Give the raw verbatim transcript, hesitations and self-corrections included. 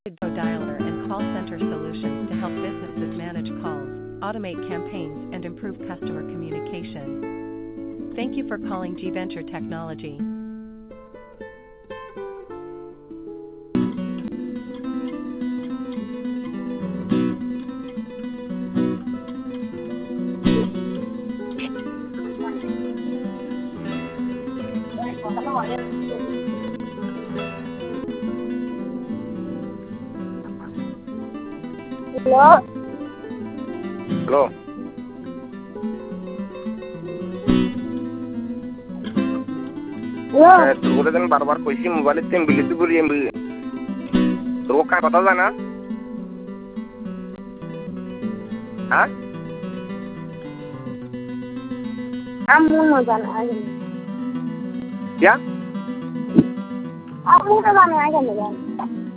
Go dialer and call center solutions to help businesses manage calls, automate campaigns, and improve customer communication. Thank you for calling G Venture Technology. Hello. Hello. Hello. Eh, তোর যেন বারবার কইছি মোবাইলের তেম বিলিতি করি MB তোর কার কথা জানা হ্যাঁ Amu no জানা আগে क्या Amu তো জানা আগে না